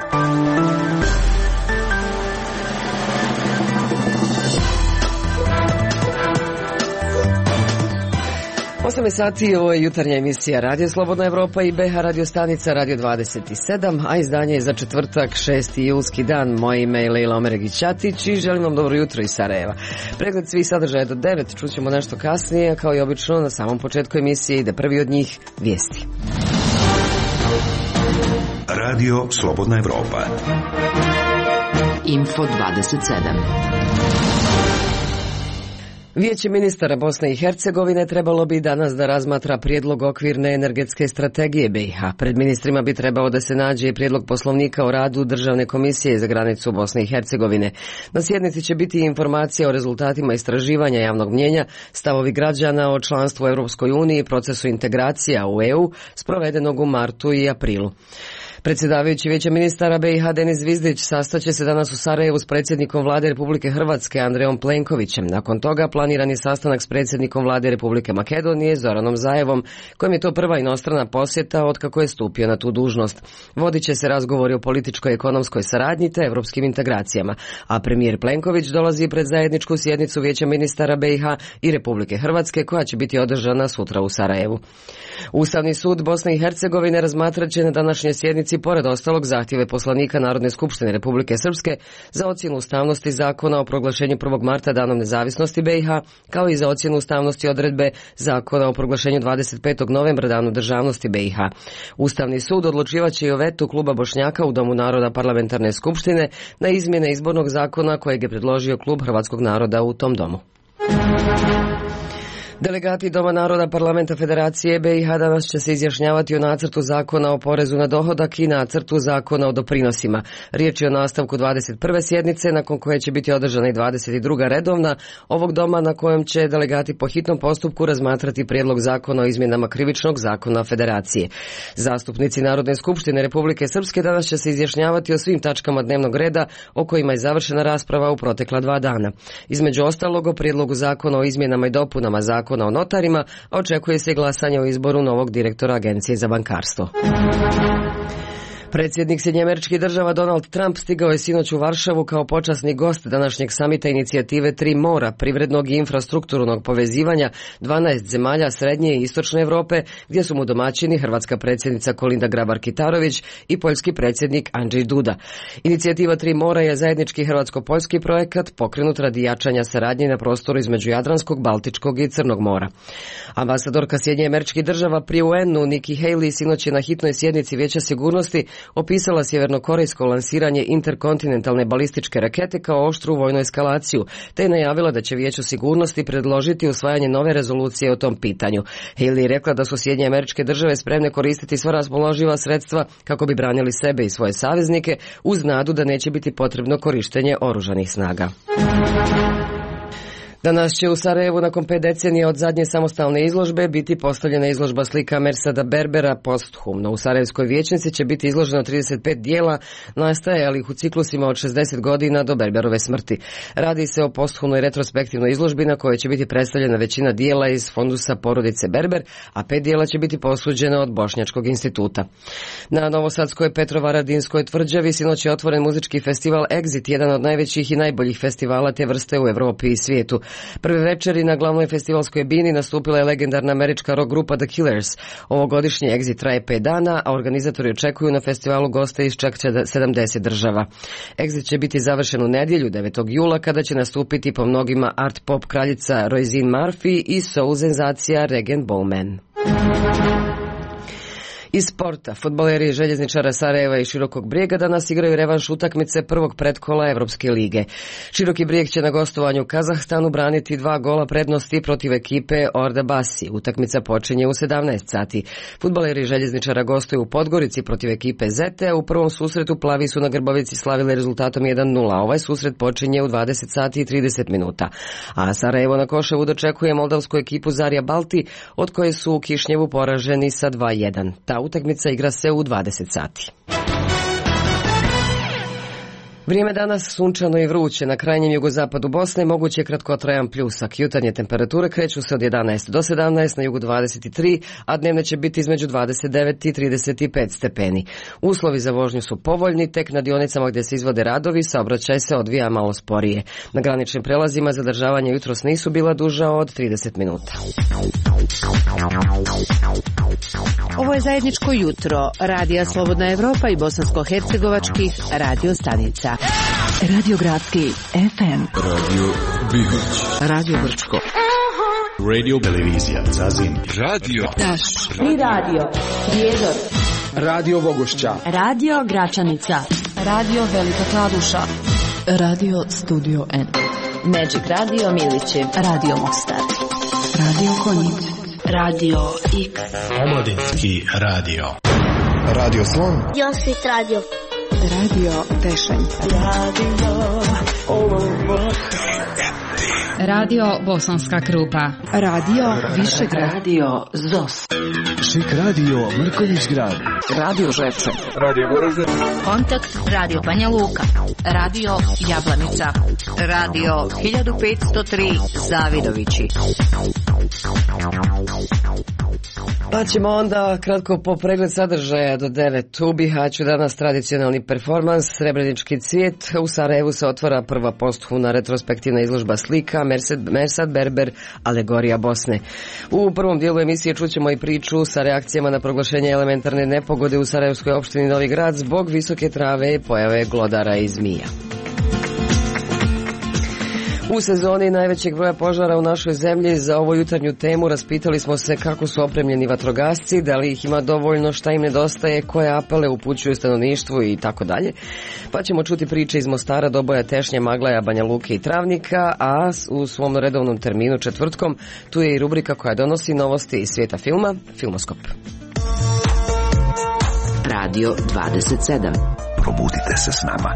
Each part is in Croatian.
Osam sati, ovo je jutarnja emisija Radio Slobodna Evropa i BH radio stanica Radio 27, a izdanje je za četvrtak, 6. julski dan. Moje ime je Lejla Omeregić-Ćatić i želim vam dobro jutro iz Sarajeva. Pregled svih sadržaja do 9, čućemo nešto kasnije, kao i obično na samom početku emisije ide prvi od njih, vijesti. Radio Slobodna Evropa. Info 27. Vijeće ministara Bosne i Hercegovine trebalo bi danas da razmatra prijedlog okvirne energetske strategije BiH. Pred ministrima bi trebao da se nađe i prijedlog poslovnika o radu Državne komisije za granicu Bosne i Hercegovine. Na sjednici će biti informacija o rezultatima istraživanja javnog mnjenja, stavovi građana o članstvu u Europskoj uniji i procesu integracija u EU sprovedenog u martu i aprilu. Predsjedavajući Vijeća ministara BiH Denis Zvizdić sastaće se danas u Sarajevu s predsjednikom vlade Republike Hrvatske Andrejom Plenkovićem. Nakon toga planiran je sastanak s predsjednikom vlade Republike Makedonije Zoranom Zaevom, kojem je to prva inostrana posjeta otkako je stupio na tu dužnost. Vodit će se razgovori o političkoj i ekonomskoj saradnji te evropskim integracijama, a premijer Plenković dolazi pred zajedničku sjednicu Vijeća ministara BiH i Republike Hrvatske koja će biti održana sutra u Sarajevu. Ustavni sud Bosne i Hercegovine razmatrat će na današnjoj sjednici pored ostalog zahtjeve poslanika Narodne skupštine Republike Srpske za ocjenu ustavnosti zakona o proglašenju 1. marta danom nezavisnosti BiH, kao i za ocjenu ustavnosti odredbe zakona o proglašenju 25. novembra danu državnosti BiH. Ustavni sud odlučivaće i o vetu kluba Bošnjaka u Domu naroda parlamentarne skupštine na izmjene izbornog zakona kojeg je predložio klub Hrvatskog naroda u tom domu. Delegati Doma naroda Parlamenta Federacije BiH danas će se izjašnjavati o nacrtu zakona o porezu na dohodak i nacrtu zakona o doprinosima. Riječ je o nastavku 21. sjednice, nakon koje će biti održana i 22. redovna ovog doma, na kojem će delegati po hitnom postupku razmatrati prijedlog zakona o izmjenama krivičnog zakona Federacije. Zastupnici Narodne skupštine Republike Srpske danas će se izjašnjavati o svim tačkama dnevnog reda o kojima je završena rasprava u protekla 2 dana. Između ostalog o prijedlogu zakona o izmjenama i dopunama zakona o notarima, a očekuje se glasanje o izboru novog direktora Agencije za bankarstvo. Predsjednik Sjedinjenih Američkih Država Donald Trump stigao je sinoć u Varšavu kao počasni gost današnjeg samita inicijative Tri mora, privrednog i infrastrukturnog povezivanja 12 zemalja Srednje i Istočne Evrope, gdje su mu domaćini hrvatska predsjednica Kolinda Grabar-Kitarović i poljski predsjednik Andrzej Duda. Inicijativa Tri mora je zajednički hrvatsko-poljski projekat pokrenut radi jačanja saradnje na prostoru između Jadranskog, Baltičkog i Crnog mora. Ambasadorka Sjedinjenih Američkih Država pri UN-u Nikki Haley sinoć je na hitnoj sjednici Vijeća sigurnosti opisala sjevernokorejsko lansiranje interkontinentalne balističke rakete kao oštru vojnu eskalaciju, te je najavila da će Vijeće sigurnosti predložiti usvajanje nove rezolucije o tom pitanju. Haley je rekla da su Sjedinjene Američke Države spremne koristiti sva raspoloživa sredstva kako bi branili sebe i svoje saveznike, uz nadu da neće biti potrebno korištenje oružanih snaga. Danas će u Sarajevu nakon 5 decenija od zadnje samostalne izložbe biti postavljena izložba slika Mersada Berbera posthumno. U Sarajevskoj vijećnici će biti izloženo 35 dijela nastajalih u ciklusima od 60 godina do Berberove smrti. Radi se o posthumnoj retrospektivnoj izložbi na kojoj će biti predstavljena većina dijela iz fondusa porodice Berber, a 5 dijela će biti posuđena od Bošnjačkog instituta. Na novosadskoj Petrovaradinskoj tvrđavi sinoć je otvoren muzički festival Exit, jedan od najvećih i najboljih festivala te vrste u Evropi i svijetu. Prve večeri na glavnoj festivalskoj bini nastupila je legendarna američka rock grupa The Killers. Ovogodišnji Exit traje 5 dana, a organizatori očekuju na festivalu goste iz čak 70 država. Exit će biti završen u nedjelju 9. jula kada će nastupiti po mnogima art pop kraljica Roisin Murphy i soul senzacija Regan Bowman. Iz sporta, fudbaleri željezničara Sarajeva i Širokog Brijega danas igraju revanš utakmice prvog pretkola Evropske lige. Široki Brijeg će na gostovanju u Kazahstanu braniti 2 gola prednosti protiv ekipe Orda Basi. Utakmica počinje u 17 sati. Fudbaleri željezničara gostuju u Podgorici protiv ekipe Zete, a u prvom susretu plavi su na Grbovici slavili rezultatom 1:0. Ovaj susret počinje u 20 sati i 30 minuta. A Sarajevo na Koševu dočekuje moldavsku ekipu Zarja Balti, od koje su u Kišnjevu poraženi sa 2:1. Utakmica igra se u 20 sati. Vrijeme danas sunčano i vruće. Na krajnjem jugozapadu Bosne moguće je kratkotrajan pljusak. Jutarnje temperature kreću se od 11 do 17, na jugu 23, a dnevne će biti između 29 i 35 stepeni. Uslovi za vožnju su povoljni, tek na dionicama gdje se izvode radovi saobraćaj se odvija malo sporije. Na graničnim prelazima zadržavanja jutros nisu bila duža od 30 minuta. Ovo je zajedničko jutro Radija Slobodna Evropa i bosansko-hercegovačkih radio stanica. Radio Gradski FM, Radio Bihoć, Radio Brčko, Radio Televizija Zazin, Radio Taš i Radio Prijedor, Radio Vogošća, Radio Gračanica, Radio Velika Kladuša, Radio Studio N, Magic Radio Milići, Radio Mostar, Radio Konjic, Radio Ik, Omladinski radio, Radio Slon, Josit Radio, Radio Tešanj, Radio Bosanska Krupa, Radio Višegrad, Radio Zos, Šik Radio Mrković Grad, Radio Žepče, Radio Goražde, Kontakt Radio Banja Luka, Radio Jablanica, Radio 1503 Zavidovići. Pa ćemo onda kratko po pregled sadržaja do 9 u Bihaću. Danas tradicionalni performans Srebrenički cvijet. U Sarajevu se otvara prva posthumna retrospektivna izložba slika Mersad Berber, alegorija Bosne. U prvom dijelu emisije čućemo i priču sa reakcijama na proglašenje elementarne nepogode u Sarajevskoj opštini Novi Grad zbog visoke trave i pojave glodara i zmija. U sezoni najvećeg broja požara u našoj zemlji za ovu jutarnju temu raspitali smo se kako su opremljeni vatrogasci, da li ih ima dovoljno, šta im nedostaje, koje apele upućuju stanovništvu i tako dalje. Pa ćemo čuti priče iz Mostara, Doboja, Tešnje, Maglaja, Banja Luke i Travnika, a u svom redovnom terminu četvrtkom tu je i rubrika koja donosi novosti iz svijeta filma, Filmoskop. Radio 27. Probudite se s nama.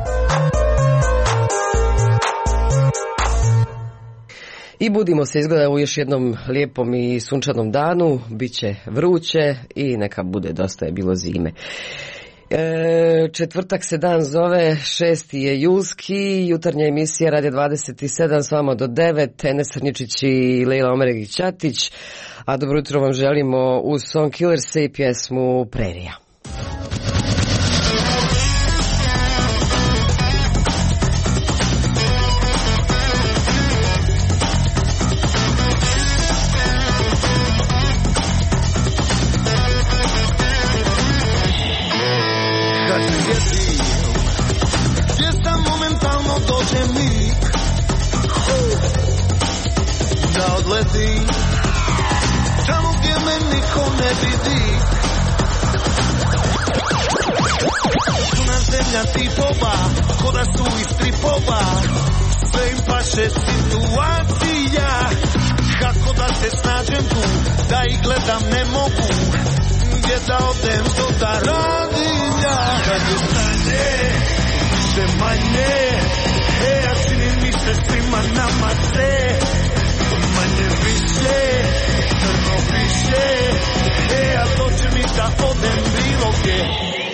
I budimo se izgleda u još jednom lijepom i sunčanom danu, bit će vruće i neka bude, dosta je bilo zime. Četvrtak se dan zove, 6. je julski, jutarnja emisija Radija 27 s vama do 9, Enes Crnjičić i Lejla Omeregić-Ćatić, a dobro jutro vam želimo uz Song Killers i pjesmu Prerija. Tamo gdje me niko ne vidi, puna zemlja tipova, ko da su iz stripova, sve im paše situacija, kako da se snađem tu, da ih gledam ne mogu, gdje da odem što da radim ja, kad je stanje, više manje, ja činim mi se svima nama sve, manje više, crno više, a to će mi da odem bilo gdje.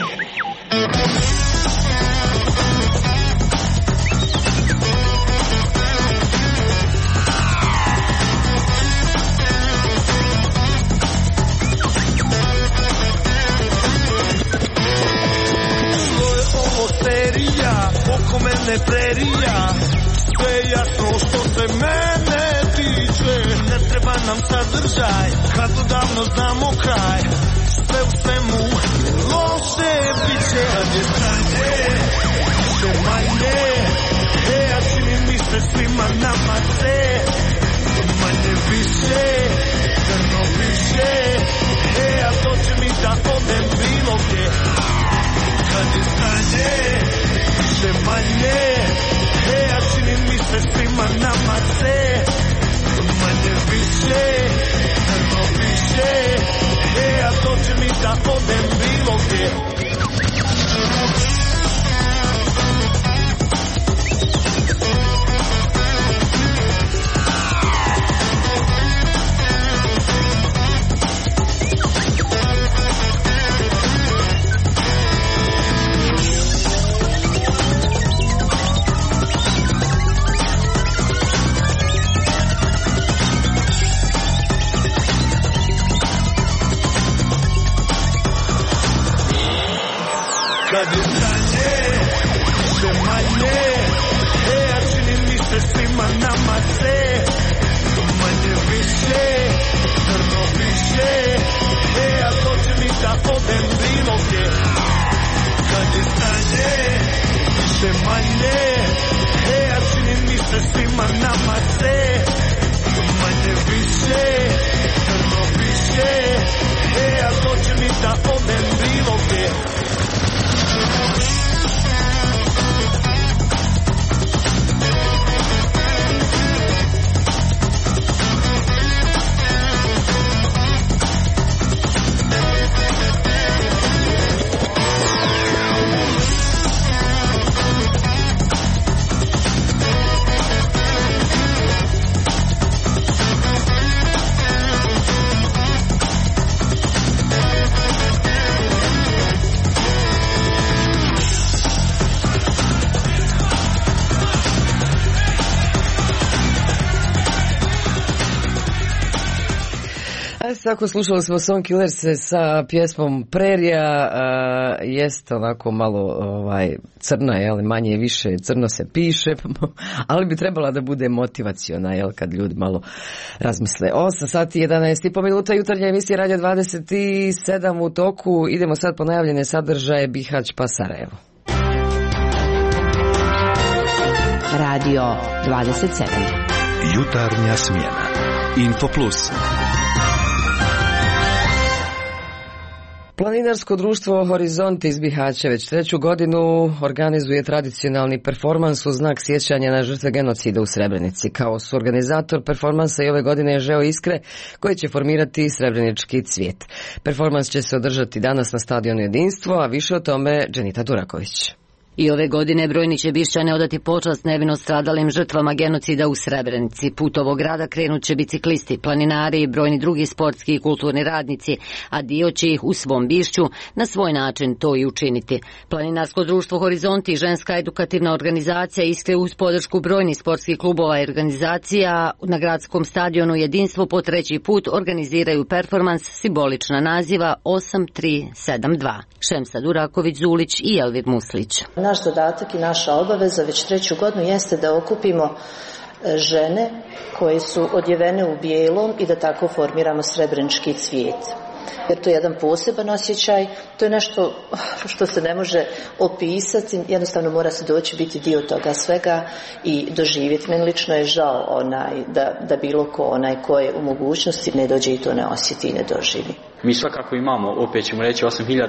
Što je ovo serija, oko mene prerija, sve je jasno što se mene tiče, ne treba nam sadržaj, kad odavno znamo kraj, sve u svemu loše biće, kad je stanje, više manje, ja činim mi se svima nama sve, manje više, crno više, a to će mi da odem bilo gdje, kad je stanje, više manje, ja činim mi se svima nama sve, manje više, crno više, a to će mi da odem bilo gdje. kad je stanje sve manje, a čini mi se svima nama sve manje više, crno više, a dođe mi da odem bilo gdje. Kad je stanje sve manje, a čini mi se svima nama sve manje više, crno više, a dođe mi da odem bilo gdje. Tako, slušali smo Song Killers sa pjesmom Prerija, jest ovako malo crna, jel, manje više crno se piše, ali bi trebala da bude motivaciona, jel, kad ljudi malo razmisle. 8 sati 11,5 minuta, jutarnja emisija Radio 27 u toku. Idemo sad po najavljene sadržaje Bihać pa Sarajevo. Radio 27. Jutarnja smjena. Info Plus. Planinarsko društvo Horizont iz Bihaća već 3. godinu organizuje tradicionalni performans u znak sjećanja na žrtve genocida u Srebrenici. Kao suorganizator performansa i ove godine je Žeo Iskre, koji će formirati Srebrenički cvijet. Performans će se održati danas na stadionu Jedinstvo, a više o tome Dženita Duraković. I ove godine brojni će Bišćani odati počast nevino stradalim žrtvama genocida u Srebrenici. Put ovog grada krenut će biciklisti, planinari i brojni drugi sportski i kulturni radnici, a dio će ih u svom Bišću na svoj način to i učiniti. Planinarsko društvo Horizonti i ženska edukativna organizacija Iskre uz podršku brojnih sportskih klubova i organizacija na gradskom stadionu Jedinstvo po 3. put organiziraju performans simbolična naziva 8372. Šemsa Duraković Zulić i Elvir Muslić. Naš zadatak i naša obaveza već 3. godinu jeste da okupimo žene koje su odjevene u bijelom i da tako formiramo Srebrenički cvijet. Jer to je jedan poseban osjećaj, to je nešto što se ne može opisati, jednostavno mora se doći biti dio toga svega i doživjeti. Meni lično je žao da bilo ko je u mogućnosti ne dođe i to ne osjeti i ne doživi. Mi svakako imamo, opet ćemo reći,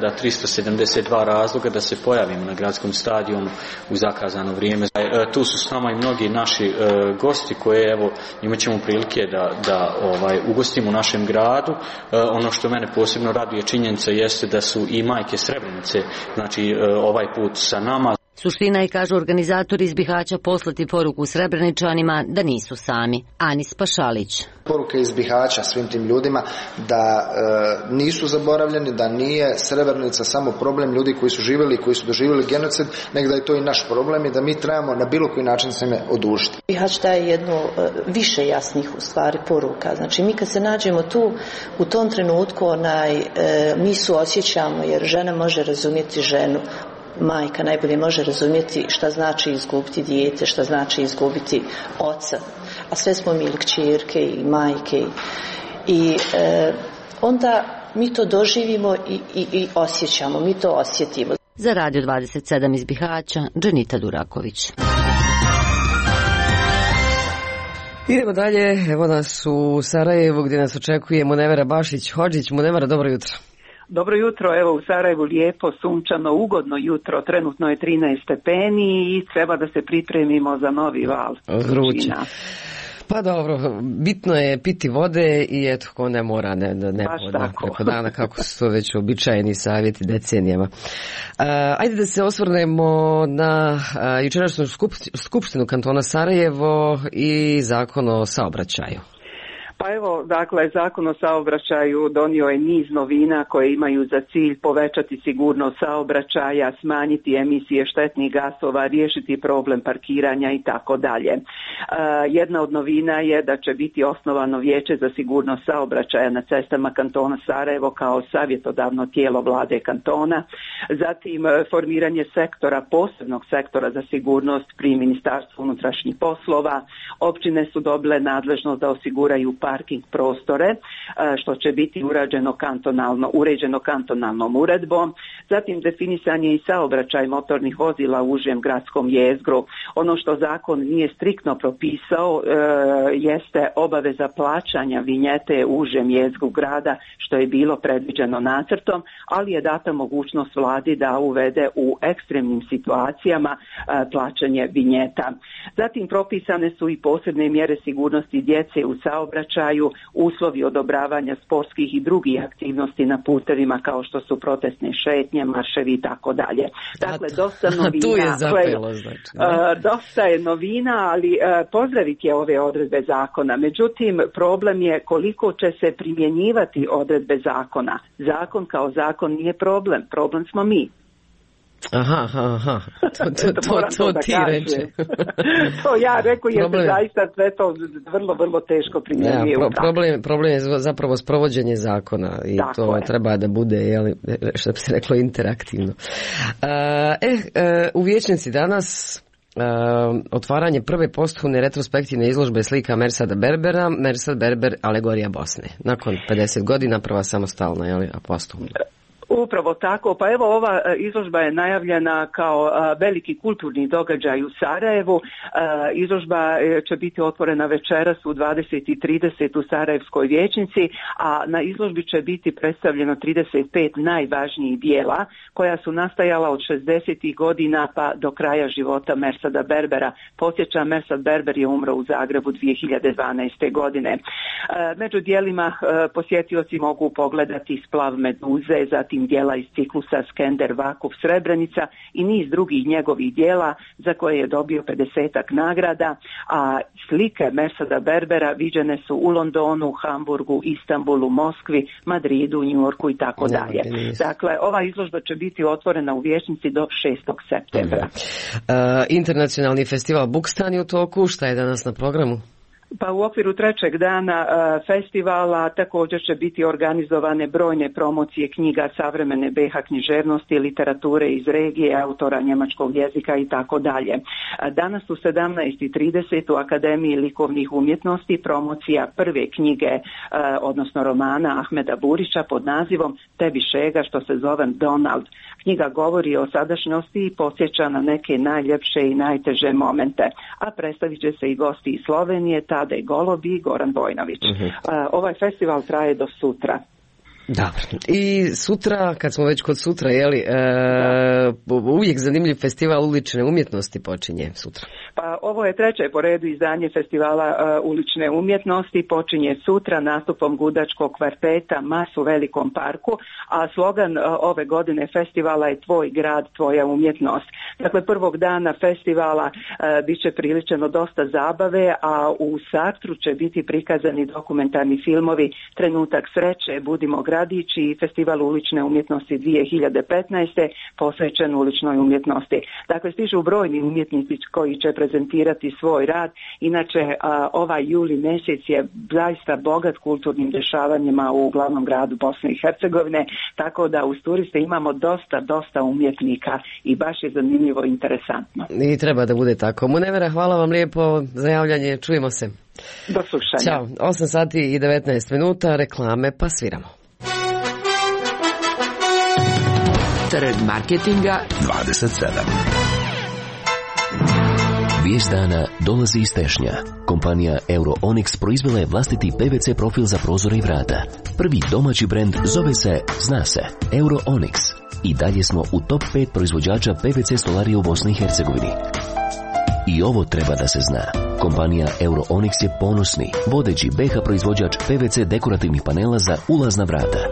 8372 razloga da se pojavimo na gradskom stadionu u zakazano vrijeme. Tu su s nama i mnogi naši gosti koje, evo, imat ćemo prilike da ugostimo u našem gradu. Ono što mene posebno raduje činjenica jeste da su i majke Srebrenice, znači ovaj put sa nama. Suština je, kažu organizatori iz Bihaća, poslati poruku Srebreničanima da nisu sami. Anis Pašalić. Poruke iz Bihaća svim tim ljudima da nisu zaboravljeni, da nije Srebrenica samo problem ljudi koji su živjeli i koji su doživjeli genocid, nego da je to i naš problem i da mi trebamo na bilo koji način se ne odužiti. Bihać daje jednu više jasnih u stvari poruka. Znači mi kad se nađemo tu u tom trenutku mi suosjećamo, jer žena može razumjeti ženu. Majka najbolje može razumjeti šta znači izgubiti dijete, šta znači izgubiti oca. A sve smo mi kćerke i majke. I onda mi to doživimo i osjećamo, mi to osjetimo. Za Radio 27 iz Bihaća, Dženita Duraković. Idemo dalje, evo nas u Sarajevu gdje nas očekuje Munevera Bašić-Hodžić. Munevera, dobro jutro. Dobro jutro, evo u Sarajevu lijepo, sunčano, ugodno jutro, trenutno je 13 stepeni i treba da se pripremimo za novi val. Vruće. Pa dobro, bitno je piti vode i eto, ko ne mora, ne preko dana, kako su to već običajeni savjeti decenijama. Ajde da se osvrnemo na jučerašnju skupštinu kantona Sarajevo i zakon o saobraćaju. Pa evo, dakle, Zakon o saobraćaju donio je niz novina koje imaju za cilj povećati sigurnost saobraćaja, smanjiti emisije štetnih gasova, riješiti problem parkiranja i tako dalje. Jedna od novina je da će biti osnovano Vijeće za sigurnost saobraćaja na cestama kantona Sarajevo kao savjetodavno tijelo vlade kantona, zatim formiranje sektora, posebnog sektora za sigurnost pri Ministarstvu unutrašnjih poslova. Općine su dobile nadležnost da osiguraju parking prostore, što će biti uređeno kantonalnom uredbom. Zatim definisanje i saobraćaj motornih vozila u užem gradskom jezgru. Ono što zakon nije striktno propisao jeste obaveza plaćanja vinjete u užem jezgru grada, što je bilo predviđeno nacrtom, ali je data mogućnost vladi da uvede u ekstremnim situacijama plaćanje vinjeta. Zatim propisane su i posebne mjere sigurnosti djece u saobraćaju, uslovi odobravanja sportskih i drugih aktivnosti na putevima kao što su protestne šetnje, marševi i tako dalje. Dakle, dosta novina. Tu je zapelo, znači. Dosta je novina, ali pozdraviti je ove odredbe zakona. Međutim, problem je koliko će se primjenjivati odredbe zakona. Zakon kao zakon nije problem. Problem smo mi. Aha. To ti reče. To ja rekao, jer se zaista sve to vrlo, vrlo teško primjenjuje. Problem je zapravo sprovođenje zakona i tako to je. Treba da bude, što bi se reklo, interaktivno. U vijećnici danas otvaranje prve posthumne retrospektivne izložbe slika Mersada Berbera, Mersad Berber, alegorija Bosne. Nakon 50 godina prva samostalna, posthumna. Upravo tako, pa evo ova izložba je najavljena kao veliki kulturni događaj u Sarajevu. Izložba će biti otvorena večeras u 20:30 u Sarajevskoj vijećnici, a na izložbi će biti predstavljeno 35 najvažnijih dijela koja su nastajala od 60. godina pa do kraja života Mersada Berbera. Podsjećam, Mersad Berber je umro u Zagrebu 2012. godine. Među dijelima posjetioci mogu pogledati Splav Meduze, zatim dijela iz ciklusa Skender, Vakuf, Srebrenica i niz drugih njegovih dijela za koje je dobio 50-ak nagrada, a slike Mersada Berbera viđene su u Londonu, Hamburgu, Istanbulu, Moskvi, Madridu, Njujorku i tako dalje. Dakle, ova izložba će biti otvorena u vijećnici do 6. septembra. Internacionalni festival Bukstan je u toku, šta je danas na programu? Pa u okviru trećeg dana festivala također će biti organizovane brojne promocije knjiga savremene BiH književnosti, literature iz regije, autora njemačkog jezika i tako dalje. Danas u 17:30 u Akademiji likovnih umjetnosti promocija prve knjige, odnosno romana Ahmeda Burića pod nazivom Tebi šega, što se zove Donald. Knjiga govori o sadašnjosti i podsjeća na neke najljepše i najteže momente, a predstavit će se i gosti iz Slovenije, Tadej Golobi i Goran Vojnović. Ovaj festival traje do sutra. Dobro. I sutra, kad smo već kod sutra, uvijek zanimljiv festival ulične umjetnosti počinje sutra. Pa ovo je treće po redu izdanje festivala ulične umjetnosti, počinje sutra nastupom gudačkog kvarteta Mas u Velikom parku, a slogan ove godine festivala je Tvoj grad, tvoja umjetnost. Dakle, prvog dana festivala bit će priličeno dosta zabave, a u Sartru će biti prikazani dokumentarni filmovi Trenutak sreće, Budimo gradići i Festival ulične umjetnosti 2015. posvećen uličnoj umjetnosti. Dakle, stižu brojni umjetnici koji će prezentirati svoj rad. Inače, ovaj juli mjesec je zaista bogat kulturnim dešavanjima u glavnom gradu Bosne i Hercegovine, tako da uz turiste imamo dosta umjetnika i baš je zanimljivo i interesantno. I treba da bude tako. Munevera, hvala vam lijepo za javljanje, čujemo se. Do slušanja. Ćao, 8:19, reklame pa sviramo. Trg marketinga 27. Vijest dana dolazi iz Tešnja. Kompanija Euro-Onyx proizvela je vlastiti PVC profil za prozore i vrata. Prvi domaći brend zove se, zna se, Euro-Onyx. I dalje smo u top 5 proizvođača PVC stolarije u Bosni i Hercegovini. I ovo treba da se zna. Kompanija Euro-Onyx je ponosni, vodeći BiH proizvođač PVC dekorativnih panela za ulazna vrata.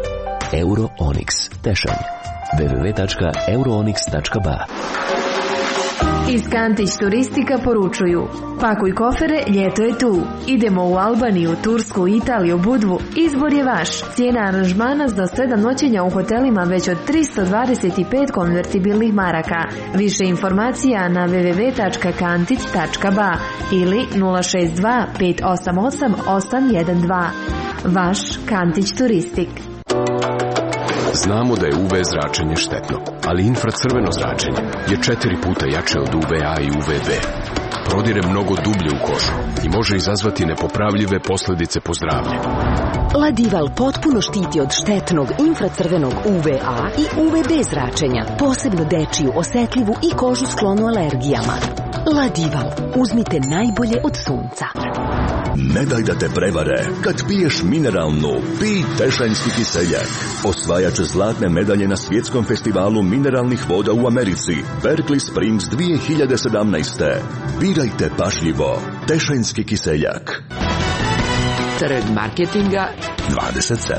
Euro-Onyx, Tešanj. www.euroonyx.ba Iz Kantić Turistika poručuju: pakuj kofere, ljeto je tu. Idemo u Albaniju, Tursku, Italiju, Budvu. Izbor je vaš. Cijena aranžmana za 7 noćenja u hotelima već od 325 konvertibilnih maraka. Više informacija na www.kantic.ba ili 062 588 812. Vaš Kantić Turistik. Znamo da je UV zračenje štetno, ali infracrveno zračenje je 4 puta jače od UVA i UVB. Prodire mnogo dublje u kožu i može izazvati nepopravljive posljedice po zdravlje. Ladival potpuno štiti od štetnog infracrvenog UVA i UVB zračenja, posebno dečiju, osetljivu i kožu sklonu alergijama. Ladival, uzmite najbolje od sunca. Ne daj da te prevare. Kad piješ mineralnu, pij Tešanjski kiseljak. Osvajač zlatne medalje na svjetskom festivalu mineralnih voda u Americi, Berkeley Springs 2017. Birajte pažljivo. Tešanjski kiseljak. Trg marketinga 27.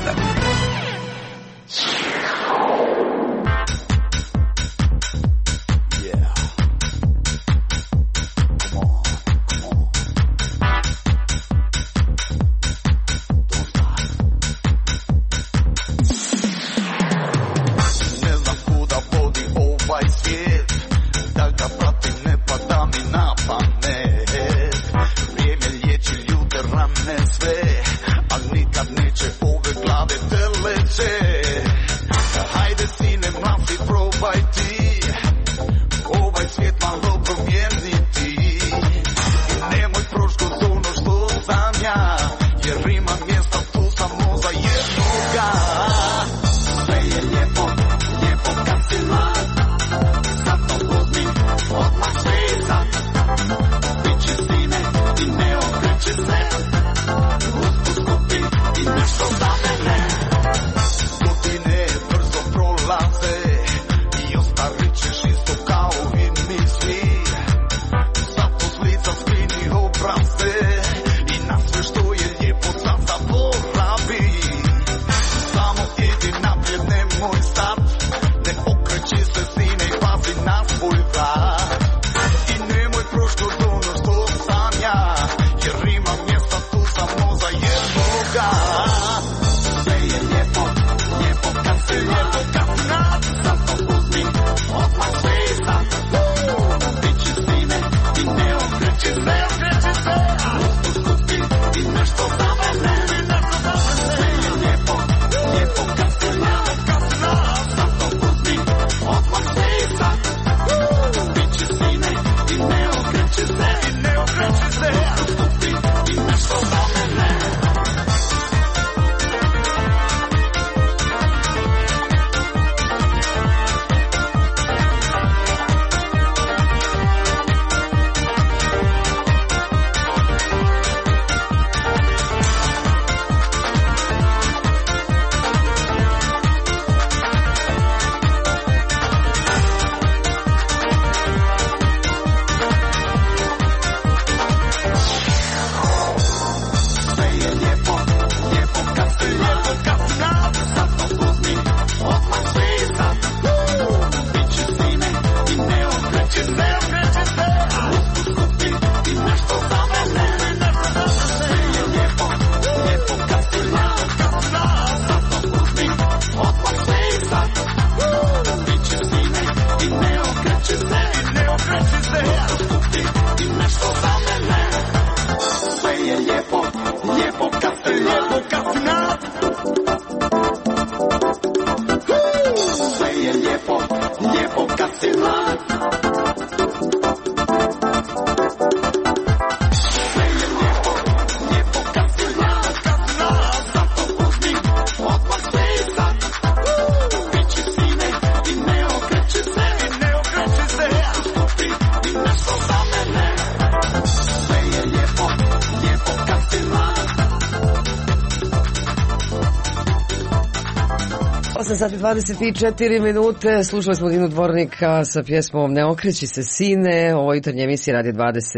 8:24 slušali smo Dinu Dvornika sa pjesmom Ne okreći se sine. Ovo jutarnje emisije radi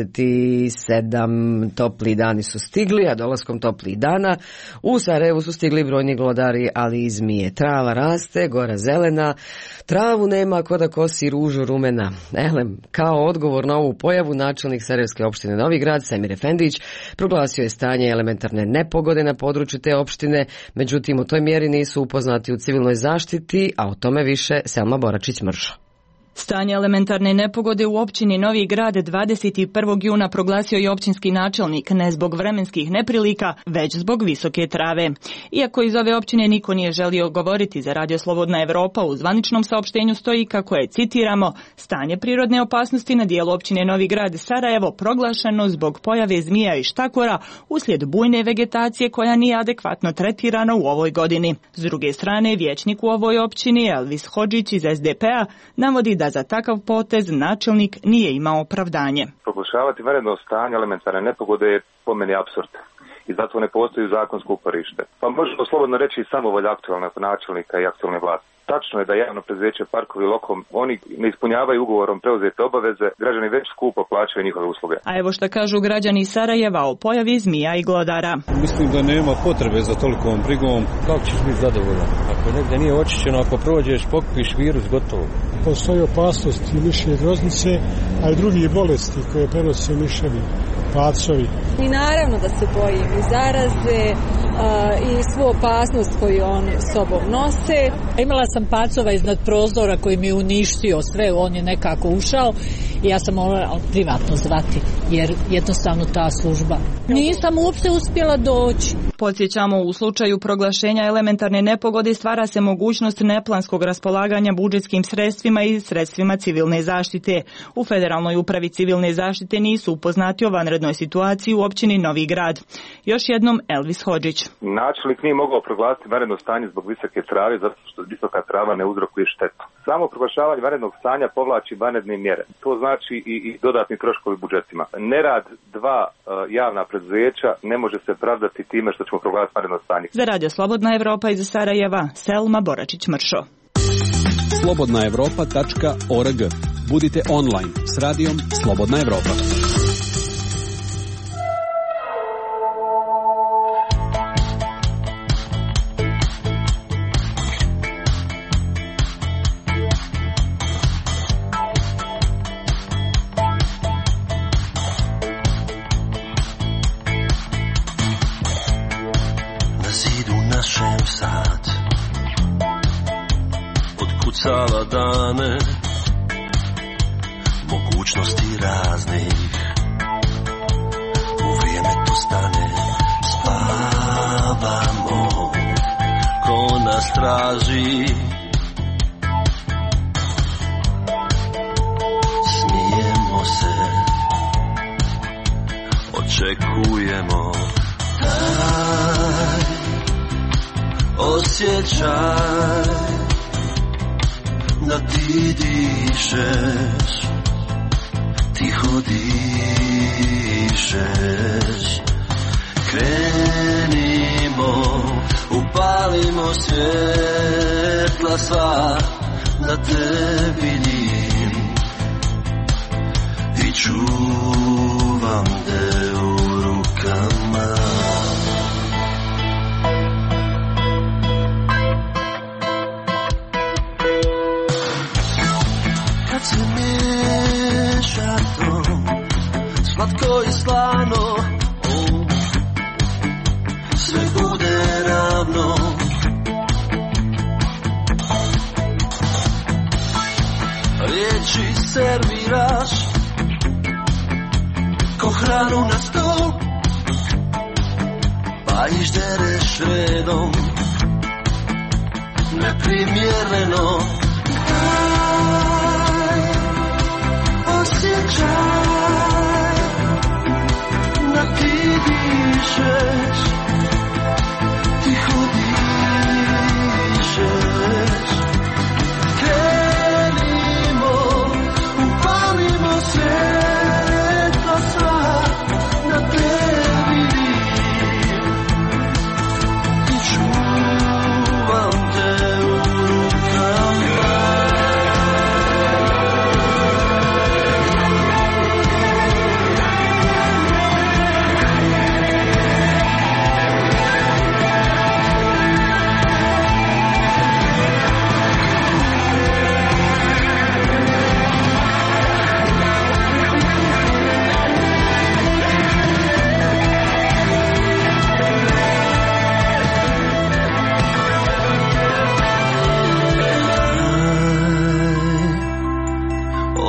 27 topli dani su stigli, a dolaskom toplih dana u Sarajevu su stigli brojni glodari, ali i zmije. Trava raste, gora zelena, travu nema ko da kosi ružu rumena. Kao odgovor na ovu pojavu, načelnik Sarajevske opštine Novi Grad, Semir Efendić, proglasio je stanje elementarne nepogode na području te opštine, međutim u toj mjeri nisu upoznati u civilnoj zaštiti, a o tome više Selma Boračić-Mršo. Stanje elementarne nepogode u općini Novi Grad 21. juna proglasio je općinski načelnik ne zbog vremenskih neprilika, već zbog visoke trave. Iako iz ove općine niko nije želio govoriti za Radio Slobodna Evropa, u zvaničnom saopštenju stoji kako je, citiramo, stanje prirodne opasnosti na dijelu općine Novi Grad Sarajevo proglašeno zbog pojave zmija i štakora uslijed bujne vegetacije koja nije adekvatno tretirana u ovoj godini. S druge strane, vijećnik u ovoj općini Elvis Hodžić iz SDP-a navodi da za takav potez načelnik nije imao opravdanje. Proglašavati vanredno stanje elementarne nepogode je po meni apsurd i zato ne postoji zakonsko uporište. Pa možemo slobodno reći samovolja aktualnog načelnika i aktualne vlasti. Tačno je da javno preduzeće Parkovi Lokom, oni ne ispunjavaju ugovorom preuzete obaveze, građani već skupo plaćaju njihove usluge. A evo šta kažu građani Sarajeva o pojavi zmija i glodara. Mislim da nema potrebe za tolikom brigom. Kako ćeš biti zadovoljan? Ako negdje nije očišćeno, ako prođeš, pokupiš virus, gotovo. Postoji opasnost i mišje groznice, a i drugih bolesti koje prenose miševi, pacovi. I naravno da se bojim i zaraze i svu opasnost koju on sobom nose. Imala sam pacova iznad prozora koji mi je uništio sve, on je nekako ušao i ja sam morala privatno zvati jer jednostavno ta služba. Nisam uopšte uspjela doći. Podsjećamo, u slučaju proglašenja elementarne nepogode stvara se mogućnost neplanskog raspolaganja budžetskim sredstvima i sredstvima civilne zaštite. U Federalnoj upravi civilne zaštite nisu upoznati o vanrednoj situaciji u općini Novi Grad. Još jednom Elvis Hodžić. Načelnik nije mogao proglasiti vanredno stanje zbog visoke trave, zato što visoka trava ne uzrokuje štetu. Samo proglašavanje vanrednog stanja povlači vanredne mjere. To znači i dodatni troškovi budžetima. Nerad dva javna preduzeća ne može se pravdati time što ćemo proglasiti vanredno stanje. Za Radio Slobodna Evropa iz Sarajeva, Selma Boračić-Mršo. slobodnaevropa.org. Budite online s radijom Slobodna Evropa. Otkucava dane, mogućnosti raznih, u vrijeme to stane, spavamo, ko nas traži, smijemo se, očekujemo, taj osjećaj da ti dišeš, tiho dišeš. Krenimo, upalimo svjetla sva, da te vidim i čuvam te u rukama. Slatko i slano, sve bude ravno. Riječi serviraš, ko hranu na stol, pa išdereš redom, neprimjereno. Taj osjećaj da ti dišeš, tiho dišeš. Krenimo, upalimo svjetla sva, da te vidim i čuvam te u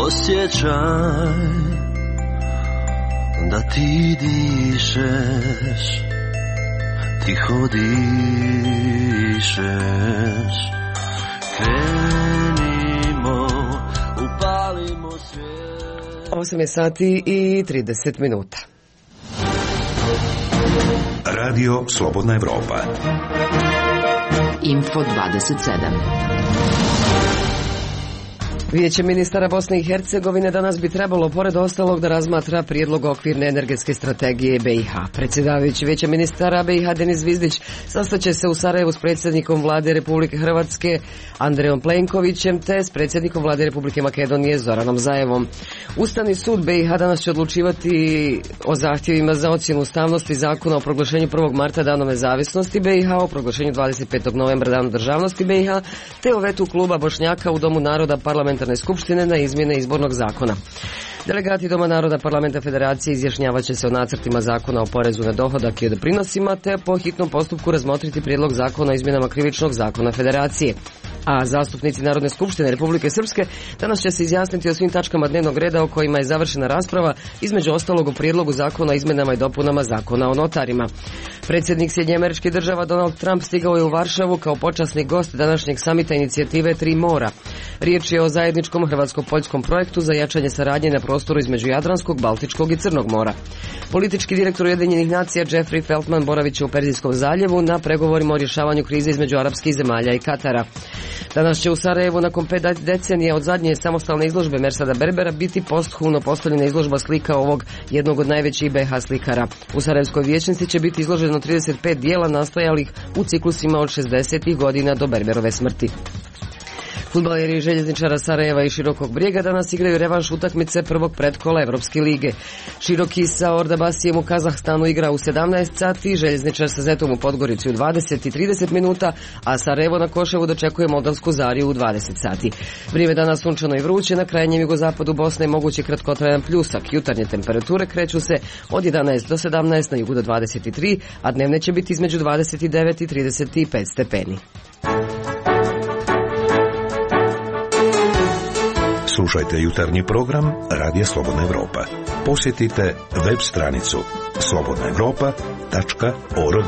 Osjećaj da ti dišeš, tiho dišeš. Krenimo, upalimo svijet. 8 sati i 30 minuta. Radio Slobodna Evropa. Info 27. Vijeće ministara Bosne i Hercegovine danas bi trebalo, pored ostalog, da razmatra prijedlog okvirne energetske strategije BiH. Predsjedavajući Vijeća ministara BiH Denis Zvizdić sastaće se u Sarajevu s predsjednikom vlade Republike Hrvatske Andrejom Plenkovićem te s predsjednikom vlade Republike Makedonije Zoranom Zaevom. Ustavni sud BiH danas će odlučivati o zahtjevima za ocjenu ustavnosti zakona o proglašenju 1. marta danom nezavisnosti BiH, o proglašenju 25. novembra danom državnosti BiH, te o vetu kluba Bošnjaka u Domu naroda parlamentarne skupštine na izmjene izbornog zakona. Delegati Doma naroda Parlamenta Federacije izjašnjavat će se o nacrtima zakona o porezu na dohodak i o doprinosima, te po hitnom postupku razmotriti prijedlog zakona o izmjenama krivičnog zakona Federacije. A zastupnici Narodne skupštine Republike Srpske danas će se izjasniti o svim tačkama dnevnog reda o kojima je završena rasprava, između ostalog o prijedlogu zakona o izmjenama i dopunama zakona o notarima. Predsjednik Sjedinjenih Američkih Država Donald Trump stigao je u Varšavu kao počasni gost današnjeg samita inicijative Tri mora. Riječ je o zajedničkom hrvatsko-poljskom projektu za jačanje saradnje na prostoru između Jadranskog, Baltičkog i Crnog mora. Politički direktor Ujedinjenih nacija Jeffrey Feltman boravit će u Perzijskom zaljevu na pregovorima o rješavanju krize između arapskih zemalja i Katara. Danas će u Sarajevu nakon 5 decenija od zadnje samostalne izložbe Mersada Berbera biti posthumno postavljena izložba slika ovog jednog od najvećih BiH slikara. U Sarajevskoj vijećnici će biti izloženo 35 dijela nastajalih u ciklusima od 60. godina do Berberove smrti. Fudbaleri Željezničara Sarajeva i Širokog Brijega danas igraju revanš utakmice prvog predkola Evropske lige. Široki sa Ordabasijem u Kazahstanu igra u 17 sati, Željezničar sa Zetom u Podgorici u 20 i 30 minuta, a Sarajevo na Koševu dočekuje Moldavsku Zariju u 20 sati. Vrijeme danas sunčano i vruće, na krajnjem jugozapadu Bosne je moguće kratkotrajan pljusak. Jutarnje temperature kreću se od 11 do 17, na jugu do 23, a dnevne će biti između 29 i 35 stepeni. Slušajte jutarnji program Radija Slobodna Evropa. Posjetite web stranicu slobodnaevropa.org.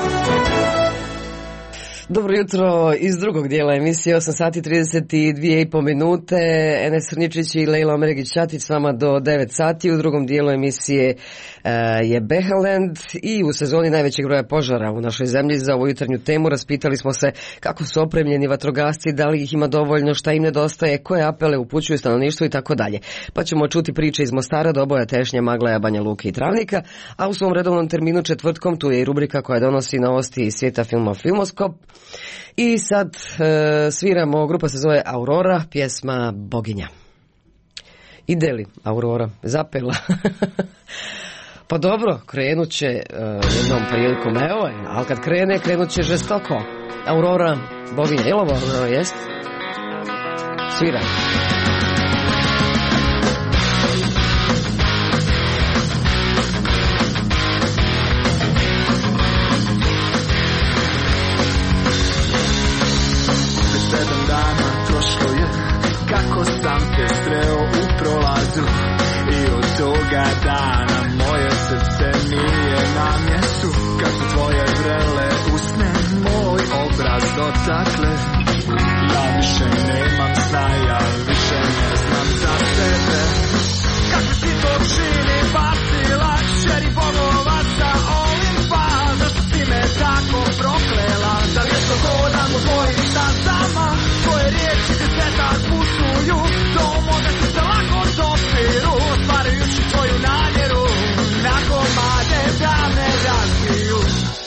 Dobro jutro iz drugog dijela emisije, 8 sati 32,5 minute. Enes Srničić i Lejla Omeregić-Ćatić s vama do 9 sati. U drugom dijelu emisije je Beheland i u sezoni najvećeg broja požara u našoj zemlji. Za ovu jutarnju temu raspitali smo se kako su opremljeni vatrogasci, da li ih ima dovoljno, šta im nedostaje, koje apele upućuju stanovništvu i tako dalje. Pa ćemo čuti priče iz Mostara, Doboja, Tešnja, Maglaja, Banja Luke i Travnika, a u svom redovnom terminu četvrtkom tu je i rubrika koja donosi novosti iz svijeta filma Filmoskop. I sad sviramo, grupa se zove Aurora, pjesma Boginja. Ide li Aurora? Zapela. Pa dobro, krenut će jednom prilikom, evo je, ali kad krene, krenut će žestoko. Aurora, Boginja, jel ovo Aurora, jest? Svira. Kako sam te sreo u prolazu i od toga dana moje srce nije na mjestu. Kad su tvoje vrele usne moj obraz dotakle, ja više nemam sna, ja više ne znam za sebe. Kako si to čini bacila, čeri bogovaca Olimpa, zašto si me tako proklela, da vječno hodam u tvojim stazama, tvoje riječi te sve tak putuju, do moga se se lako dopiru, stvarajući tvoju namjeru, na komade da me razbiju.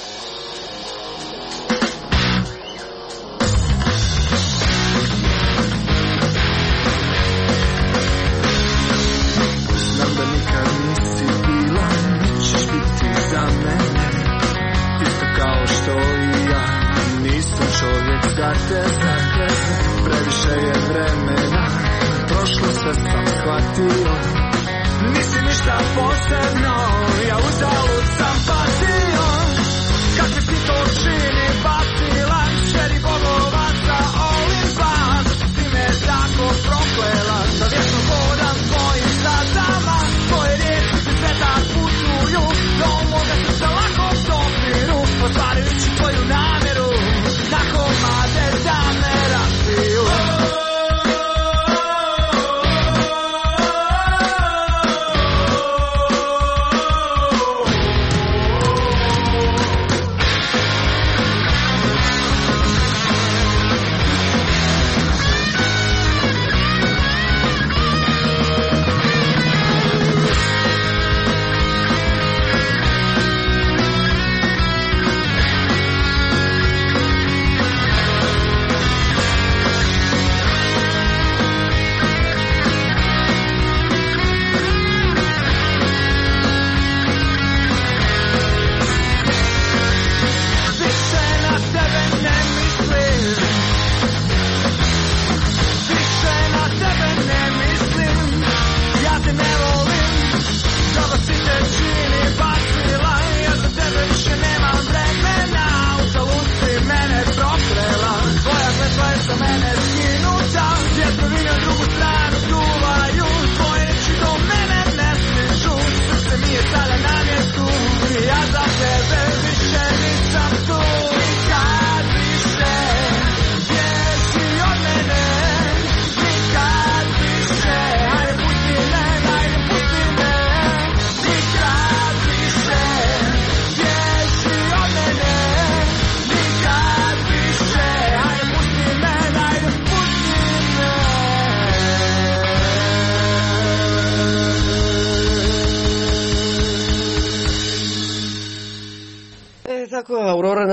Znam da nikad nisi bila, nećeš biti za mene, isto kao što i ja, nisam čovjek za tebe. Previše je vremena, prošlo sve sam shvatio, nisi ništa posebno, ja uzalud sam patio. Kakve si to čini bacila, čeri bogovaca Olimpa, zašto si me tako proklela, da vječno hodam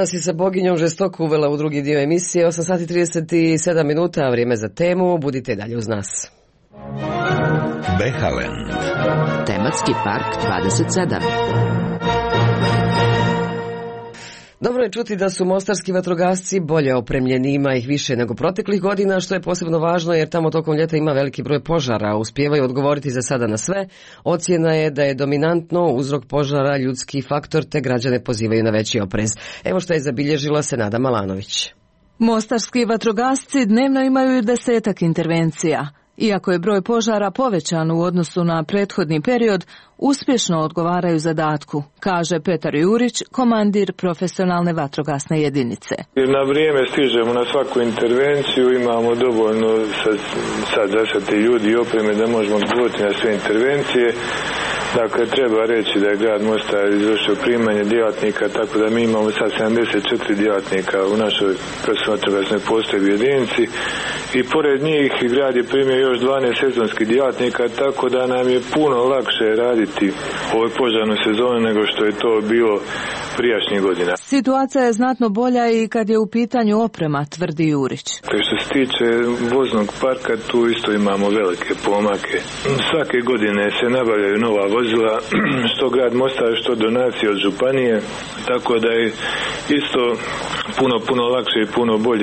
nas je sa boginjom žestoko uvela u drugi dio emisije. 8 sati 37 minuta, vrijeme za temu. Budite dalje uz nas. Behalen. Tematski park 27. Dobro je čuti da su mostarski vatrogasci bolje opremljeni, ima ih više nego proteklih godina, što je posebno važno jer tamo tokom ljeta ima veliki broj požara. Uspijevaju odgovoriti za sada na sve. Ocjena je da je dominantno uzrok požara ljudski faktor, te građane pozivaju na veći oprez. Evo što je zabilježila Senada Malanović. Mostarski vatrogasci dnevno imaju 10 intervencija. Iako je broj požara povećan u odnosu na prethodni period, uspješno odgovaraju zadatku, kaže Petar Jurić, komandir profesionalne vatrogasne jedinice. Na vrijeme stižemo na svaku intervenciju, imamo dovoljno sad zasati ljudi i opreme da možemo odgovoriti na sve intervencije. Dakle, treba reći da je grad Mostar izvršio primanje djelatnika, tako da mi imamo sad 74 djelatnika u našoj profesionalnoj vatrogasnoj postrojbi jedinici i pored njih grad je primio još 12 sezonskih djelatnika, tako da nam je puno lakše raditi u ovoj požarnoj sezoni nego što je to bilo prijašnjih godina. Situacija je znatno bolja i kad je u pitanju oprema, tvrdi Jurić. Što se tiče voznog parka, tu isto imamo velike pomake. Svake godine se nabavljaju nova vozila, što grad Mostar, što donacije od županije, tako da je isto puno lakše i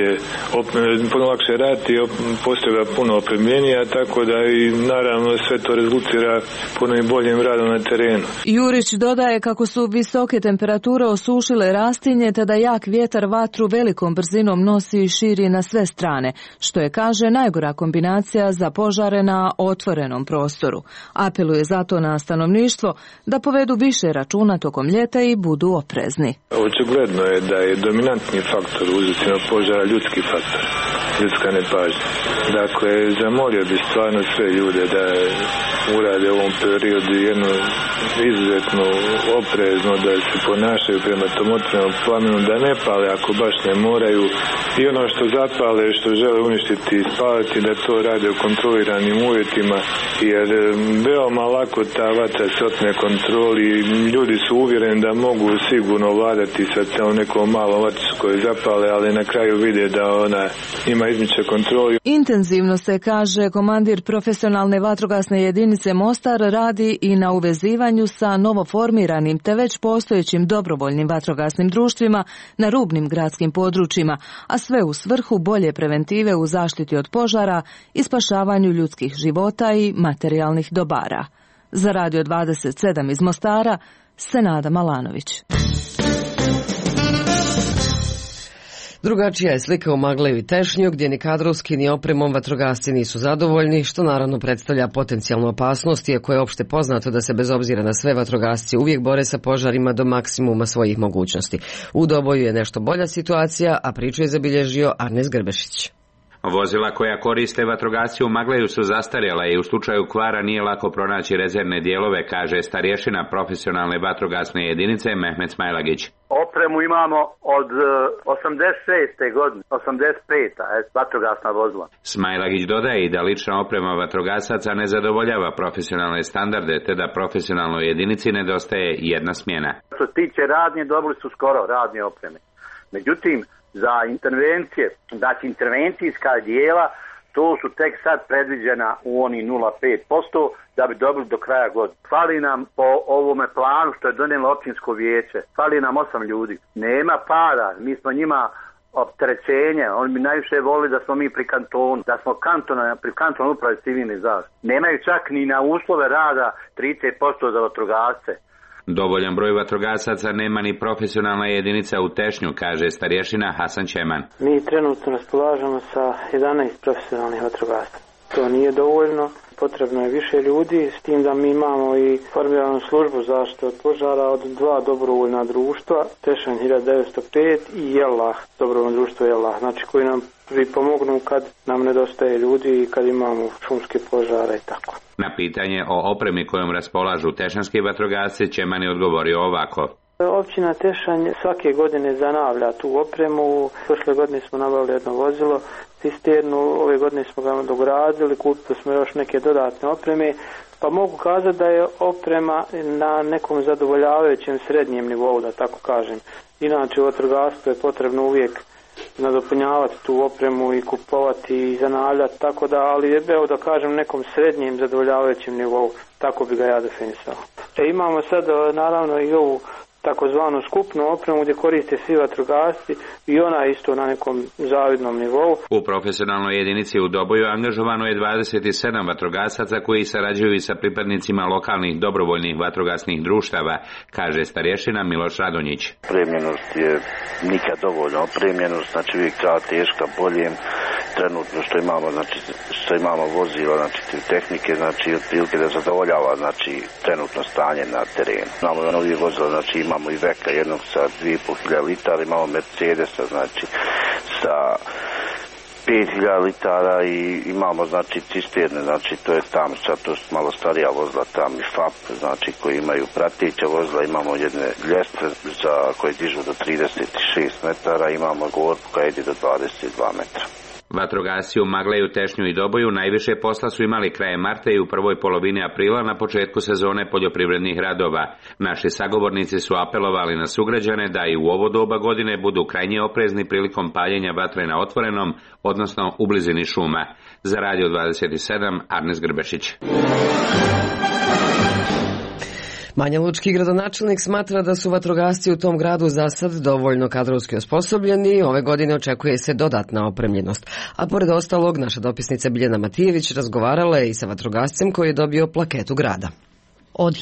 puno lakše raditi, postavlja puno opremljenija, tako da i naravno sve to rezultira puno i boljim radom na terenu. Jurić dodaje kako su visoke temperature osušile rastinje, te da jak vjetar vatru velikom brzinom nosi i širi na sve strane, što je, kaže, najgora kombinacija za požare na otvorenom prostoru. Apeluje zato na stanovništvo da povedu više računa tokom ljeta i budu oprezni. Očigledno je da je dominantni faktor u uzrocima požara ljudski faktor, ljudska nepažnja. Dakle, zamolio bi stvarno sve ljude da urade u ovom periodu jedno izuzetno oprezno, da se ponašaju prema tom otvorenom plamenu, da ne pale ako baš ne moraju i ono što zapale, što žele uništiti i spaliti, da to rade u kontroliranim uvjetima, jer veoma lako ta vatra se otme kontroli i ljudi su uvjereni da mogu sigurno vladati sa celom nekom malom vatricu koju zapale, ali na kraju vide da ona ima izmiče kontroli. Intenzivno se, kaže komandir profesionalne vatrogasne jedinice Mostar, radi i na uvezivanju sa novoformiranim te već postojećim dobrovoljnim vatrogasnim društvima na rubnim gradskim područjima, a sve u svrhu bolje preventive u zaštiti od požara i spašavanju ljudskih života i materijalnih dobara. Za Radio 27 iz Mostara, Senada Malanović. Drugačija je slika u Magleju i Tešnju, gdje ni kadrovski ni opremom vatrogasci nisu zadovoljni, što naravno predstavlja potencijalnu opasnost, iako je opšte poznato da se bez obzira na sve vatrogasci uvijek bore sa požarima do maksimuma svojih mogućnosti. U Doboju je nešto bolja situacija, a priču je zabilježio Arnes Grbešić. Vozila koja koriste vatrogasci u Magleju su zastarjela i u slučaju kvara nije lako pronaći rezervne dijelove, kaže starješina profesionalne vatrogasne jedinice Mehmet Smajlagić. Opremu imamo od 86. godine, 85. vatrogasna vozila. Smajlagić dodaje i da lična oprema vatrogasaca ne zadovoljava profesionalne standarde, te da profesionalnoj jedinici nedostaje jedna smjena. Što se tiče radnje, dobili su skoro radnje opreme. Međutim, za intervencije, znači intervencijska dijela, to su tek sad predviđena u oni 0,5% da bi dobili do kraja godine. Fali nam po ovome planu što je donijelo općinsko vijeće, fali nam 8 ljudi. Nema para, mi smo njima opterećenje, oni bi najviše volili da smo mi pri kantonu, da smo pri kantonu upravi civilni zaštite. Nemaju čak ni na uslove rada 30% za vatrogasce. Dovoljan broj vatrogasaca nema ni profesionalna jedinica u Tešnju, kaže starješina Hasan Čeman. Mi trenutno raspolažemo sa 11 profesionalnih vatrogasaca. To nije dovoljno, potrebno je više ljudi, s tim da mi imamo i formiranu službu zaštite od požara od 2 dobrovoljna društva, Tešanj 1905 i Jelah, dobrovoljno društvo Jelah, znači koji nam pomognu kad nam nedostaje ljudi i kad imamo šumske požare i tako. Na pitanje o opremi kojom raspolažu tešanski vatrogasci Čeman je odgovorio ovako. Općina Tešanj svake godine zanavlja tu opremu. Prošle godine smo nabavili jedno vozilo, cisternu, ove godine smo ga dogradili, kupili smo još neke dodatne opreme, pa mogu kazati da je oprema na nekom zadovoljavajućem srednjem nivou, da tako kažem. Inače u vatrogastvu je potrebno uvijek nadopunjavati tu opremu i kupovati i zanavljati, tako da, ali evo da kažem nekom srednjem zadovoljavajućem nivou, tako bi ga ja definisao. Imamo sad naravno i ovu takozvanu skupnu opremu gdje koriste svi vatrogasci i ona je isto na nekom zavidnom nivou. U profesionalnoj jedinici u Doboju angažovano je 27 vatrogasaca koji sarađuju i sa pripadnicima lokalnih dobrovoljnih vatrogasnih društava, kaže starješina Miloš Radonjić. Opremljenost je nikad dovoljno opremljenost, znači uvijek treba teška boljem. Trenutno što imamo vozila, znači tehnike, znači otprilike da zadovoljava, znači trenutno stanje na terenu. Imamo novi vozila, znači imamo i Veka jednog sa 2.500 litara, imamo Mercedesa, znači sa 5.000 litara i imamo znači cisterne, znači to je tam, sad to su malo starija vozila, tam i FAP, znači koji imaju prateća vozila, imamo jedne ljestve za koje dižu do 36 metara, imamo gorbu koja ide do 22 metra. Vatrogasci u Magleju, Tešnju i Doboju najviše posla su imali krajem marta i u prvoj polovini aprila na početku sezone poljoprivrednih radova. Naši sagovornici su apelovali na sugrađane da i u ovo doba godine budu krajnje oprezni prilikom paljenja vatre na otvorenom, odnosno u blizini šuma. Za Radio 27, Arnes Grbešić. Banjalučki gradonačelnik smatra da su vatrogasci u tom gradu za sad dovoljno kadrovski osposobljeni. Ove godine očekuje se dodatna opremljenost. A pored ostalog, naša dopisnica Biljana Matijević razgovarala je i sa vatrogascem koji je dobio plaketu grada. Od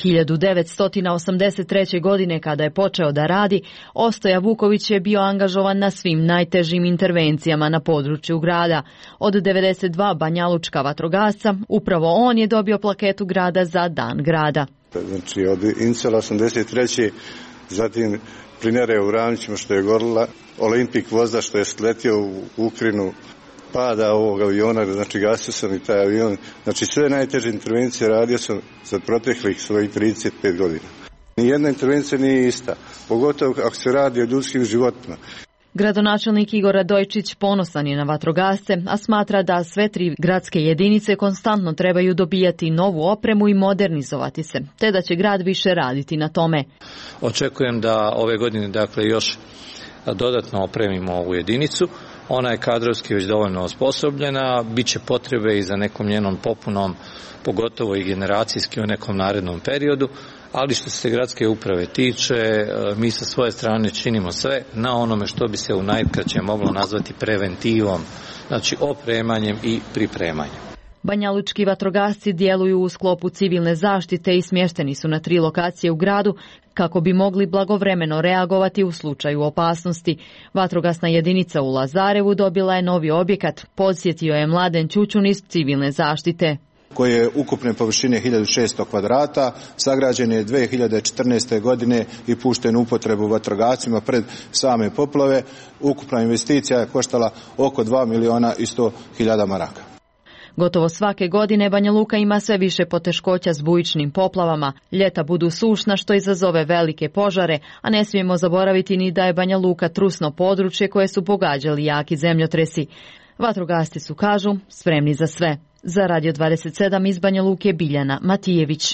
1983. godine kada je počeo da radi, Ostoja Vuković je bio angažovan na svim najtežim intervencijama na području grada. Od 92 banjalučka vatrogasca, upravo on je dobio plaketu grada za Dan grada. Znači od Incela 83. zatim Plinare u Ravnićima što je gorila, Olimpik voza što je sletio u Ukrajinu, pada ovog aviona, znači gasio sam i taj avion. Znači sve najteže intervencije radio sam za proteklih svojih 35 godina. Nijedna intervencija nije ista, pogotovo ako se radi o ljudskim životima. Gradonačelnik Igor Radojčić ponosan je na vatrogasce, a smatra da sve tri gradske jedinice konstantno trebaju dobijati novu opremu i modernizovati se, te da će grad više raditi na tome. Očekujem da ove godine dakle još dodatno opremimo ovu jedinicu. Ona je kadrovski već dovoljno osposobljena, bit će potrebe i za nekom njenom popunom, pogotovo i generacijski u nekom narednom periodu, ali što se gradske uprave tiče, mi sa svoje strane činimo sve na onome što bi se u najkraće moglo nazvati preventivom, znači opremanjem i pripremanjem. Banjalučki vatrogasci djeluju u sklopu civilne zaštite i smješteni su na 3 lokacije u gradu kako bi mogli blagovremeno reagovati u slučaju opasnosti. Vatrogasna jedinica u Lazarevu dobila je novi objekat, podsjetio je Mladen Ćućun iz civilne zaštite. Koje je ukupne površine 1600 kvadrata, sagrađen je 2014. godine i pušten u upotrebu vatrogascima pred same poplave. Ukupna investicija je koštala oko 2.100.000 maraka. Gotovo svake godine Banja Luka ima sve više poteškoća s bujičnim poplavama. Ljeta budu sušna što izazove velike požare, a ne smijemo zaboraviti ni da je Banja Luka trusno područje koje su pogađali jaki zemljotresi. Vatrogasci su, kažu, spremni za sve. Za Radio 27 iz Banja Luke Biljana Matijević.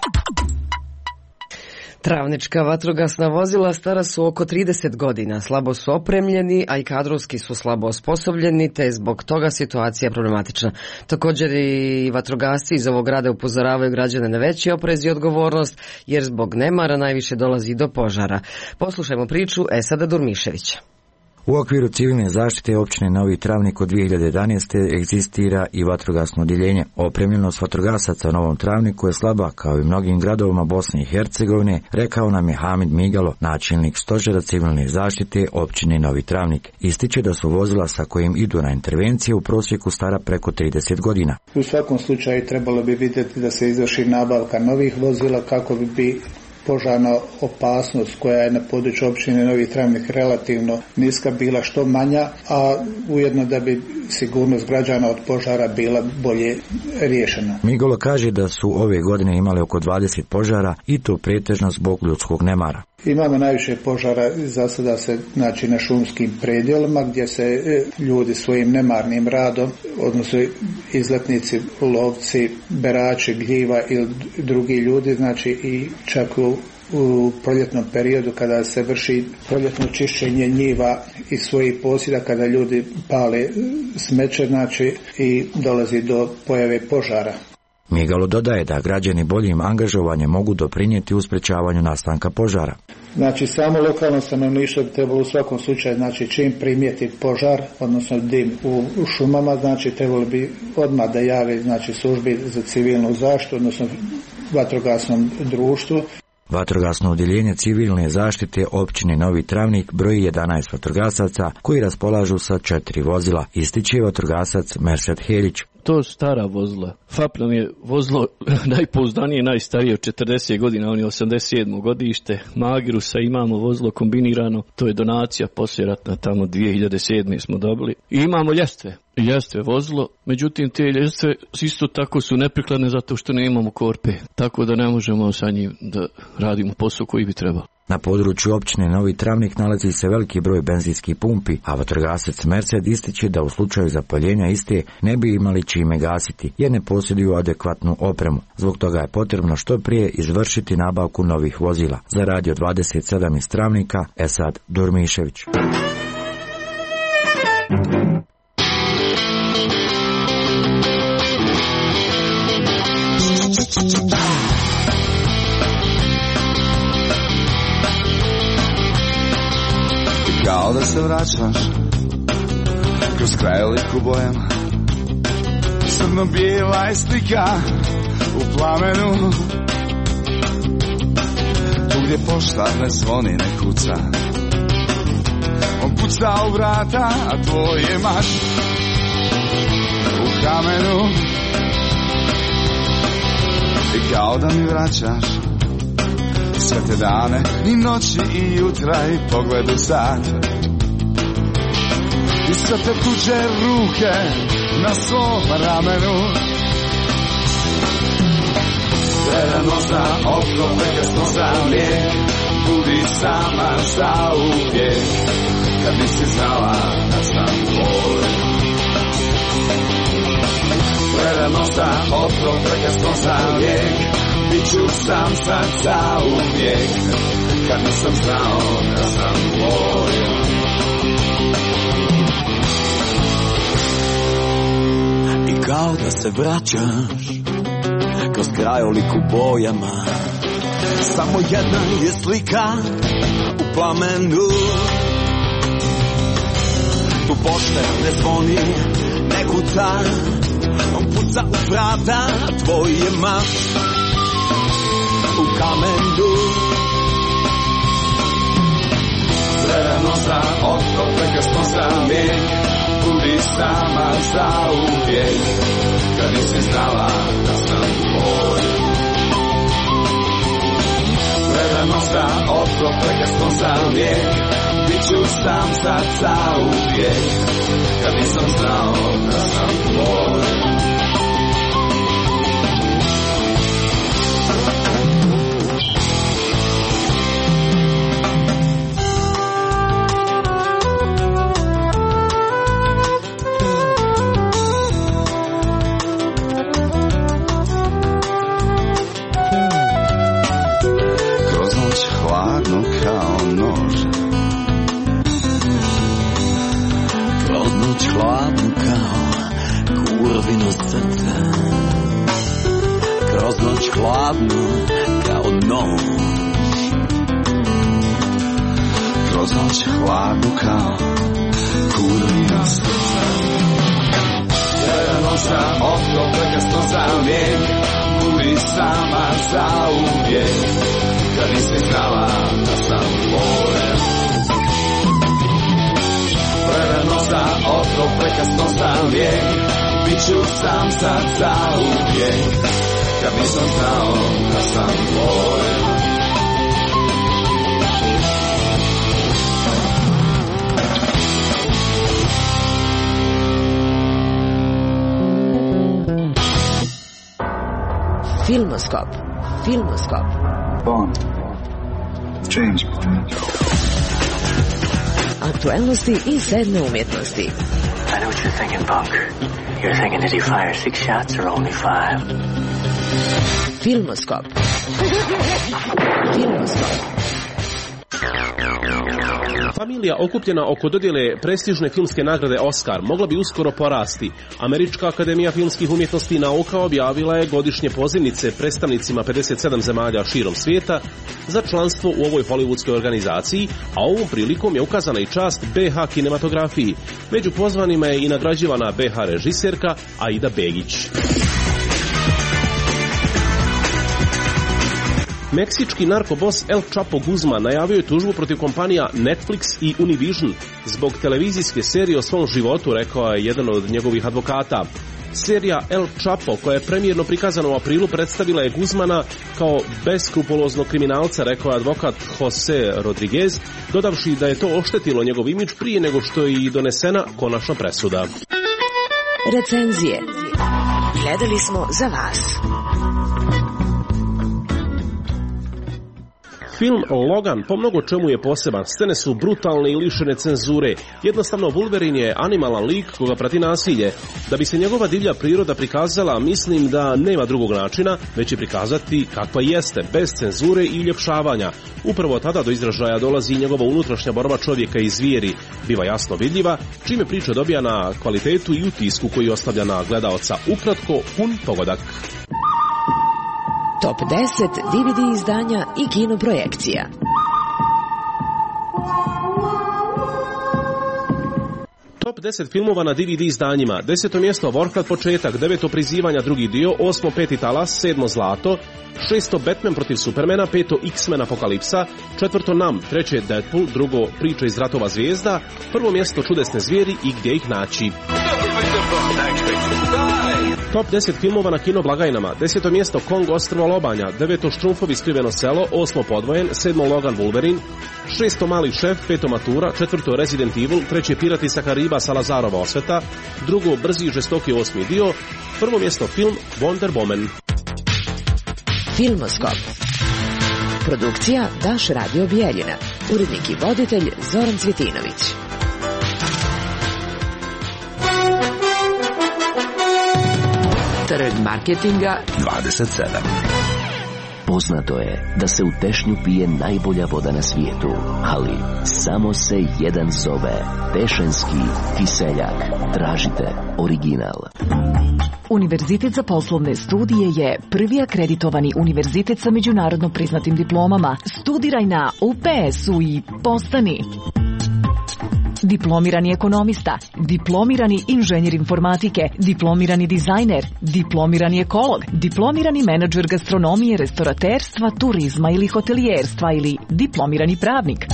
Travnička vatrogasna vozila stara su oko 30 godina, slabo su opremljeni, a i kadrovski su slabo osposobljeni, te je zbog toga situacija problematična. Također i vatrogasci iz ovog grada upozoravaju građane na veći oprez i odgovornost, jer zbog nemara najviše dolazi do požara. Poslušajmo priču Esada Durmiševića. U okviru civilne zaštite općine Novi Travnik od 2011. egzistira i vatrogasno odjeljenje. Opremljenost vatrogasaca u Novom Travniku je slaba, kao i mnogim gradovima Bosne i Hercegovine, rekao nam je Hamid Migalo, načelnik stožera civilne zaštite općine Novi Travnik. Ističe da su vozila sa kojim idu na intervencije u prosjeku stara preko 30 godina. U svakom slučaju trebalo bi vidjeti da se izvrši nabavka novih vozila kako bi požarna opasnost koja je na području općine Novi Travnik relativno niska bila što manja, a ujedno da bi sigurnost građana od požara bila bolje riješena. Migolo kaže da su ove godine imali oko 20 požara i to pretežno zbog ljudskog nemara. Imamo najviše požara za sada se znači na šumskim predjelima gdje se ljudi svojim nemarnim radom, odnosno izletnici, lovci, berači gljiva ili drugi ljudi, znači i čak u proljetnom periodu kada se vrši proljetno čišćenje njiva iz svojih posjeda, kada ljudi pale smeće, znači i dolazi do pojave požara. Migalo dodaje da građani boljim angažovanjem mogu doprinijeti u sprečavanju nastanka požara. Znači samo lokalno stanovništvo bi trebalo u svakom slučaju, znači čim primijeti požar, odnosno dim u šumama, znači trebalo bi odmah da jave znači službi za civilnu zaštitu, odnosno vatrogasnom društvu. Vatrogasno odjeljenje civilne zaštite općine Novi Travnik broji 11 vatrogasaca koji raspolažu sa 4 vozila, ističe vatrogasac Mersat Helić. To su stara vozila. FAP nam je vozilo najpouzdanije, najstarije od 40 godina, on je 87. godište. Magirusa imamo vozilo kombinirano, to je donacija poslijeratna, tamo 2007. smo dobili. I imamo ljestve vozilo, međutim te ljestve isto tako su neprikladne zato što ne imamo korpe, tako da ne možemo sa njim da radimo posao koji bi trebalo. Na području općine Novi Travnik nalazi se veliki broj benzinskih pumpi, a vatrogasac Mersed ističe da u slučaju zapaljenja iste ne bi imali čime gasiti, jer ne posjeduju adekvatnu opremu. Zbog toga je potrebno što prije izvršiti nabavku novih vozila. Za Radio 27 iz Travnika, Esad Durmišević. Kao da se vraćaš kroz krajolik u bojama, crno-bijela je slika u plamenu, tu gdje pošta ne zvoni, ne kuca, on puca u vrata, a tvoj je mač u kamenu. I kao da mi vraćaš sve te dane i noći i jutra i pogled u sad i sve te tuđe ruke na svom ramenu. Gledano za okno, prekasno za lijek, budi sama za uvijek, kad nisi znala da sam tvoj. Gledano za okno, prekasno za lijek, biću sam sad za uvijek, kad nisam znao da sam tvoj. I kao da se vraćaš kroz krajolik u bojama, samo jedna je slika u plamenu, tu pošte ne zvoni, ne kuca, on puca u vrata, tvoj je mač u kamenu. Gledano za okno, prekasno za lijek, budi sama za uvijek, kad nisi znala da sam tvoj. Gledano za okno, prekasno za lijek, biću sam sad za uvijek, kad nisam znao da sam tvoj. Hladno kao nož, kroz noć hladno kao kurvino srce, kroz noć hladno kao nož, kroz noć hladno kao kurvino srce. Gledano za okno, prekasno za lijek, budi sama za uvijek, kad nisi znala da sam tvoj. Gledano za okno, prekasno za lijek, biću sam sad za uvijek, kad nisam znao da sam tvoj. Filmoskop. Aktuelnosti i sedme umjetnosti. I know what you're thinking, punk. You're thinking, did he fire 6 shots or only 5? Filmoskop. Familija okupljena oko dodjele prestižne filmske nagrade Oscar mogla bi uskoro porasti. Američka akademija filmskih umjetnosti i nauka objavila je godišnje pozivnice predstavnicima 57 zemalja širom svijeta za članstvo u ovoj hollywoodskoj organizaciji, a ovom prilikom je ukazana i čast BH kinematografiji. Među pozvanima je i nagrađivana BH režiserka Aida Begić. Meksički narkobos El Chapo Guzman najavio je tužbu protiv kompanija Netflix i Univision zbog televizijske serije o svom životu, rekao je jedan od njegovih advokata. Serija El Chapo, koja je premijerno prikazana u aprilu, predstavila je Guzmana kao beskrupuloznog kriminalca, rekao je advokat Jose Rodriguez, dodavši da je to oštetilo njegov imidž prije nego što je i donesena konačna presuda. Recenzije. Gledali smo za vas. Film Logan po mnogo čemu je poseban. Scene su brutalne i lišene cenzure. Jednostavno, Wolverine je animalan lik koga prati nasilje. Da bi se njegova divlja priroda prikazala, mislim da nema drugog načina, već je prikazati kakva jeste, bez cenzure i uljepšavanja. Upravo tada do izražaja dolazi njegova unutrašnja borba čovjeka i zvijeri. Biva jasno vidljiva, čime priča dobija na kvalitetu i utisku koji ostavlja na gledaoca. Ukratko, pun pogodak. Top 10 DVD izdanja i kinoprojekcija. Top 10 filmova na DVD izdanjima. 10. mjesto Warcraft početak, 9. prizivanja drugi dio, 8. Peti talas, 7. zlato, 6. Batman protiv Supermana, 5. X-Men Apokalipsa, 4. Nam, 3. Deadpool, 2. Priča iz ratova zvijezda, 1. mjesto Čudesne zvijeri i Gdje ih naći. Top 10 filmova na kino blagajnama. 10. mjesto Kong ostrvo lobanja, 9. Štrumfovi skriveno selo, 8. Podvojen, 7. Logan Wolverine, 6. Mali šef, 5. Matura, 4. Resident Evil, 3. Pirati sa Kariba Salazarova osveta, 2. Brzi i žestoki 8. dio, 1. mjesto film Wonder Woman. Filmoskop. Produkcija Daš Radio Bijeljina. Urednik i voditelj Zoran Cvjetinović. Trg marketinga 27. Poznato je da se u Tešnju pije najbolja voda na svijetu, ali samo se jedan zove Tešenski kiseljak. Tražite original. Univerzitet za poslovne studije je prvi akreditovani univerzitet sa međunarodno priznatim diplomama. Studiraj na UPS-u i postani diplomirani ekonomista, diplomirani inženjer informatike, diplomirani dizajner, diplomirani ekolog, diplomirani menadžer gastronomije, restoraterstva, turizma ili hotelijerstva ili diplomirani pravnik.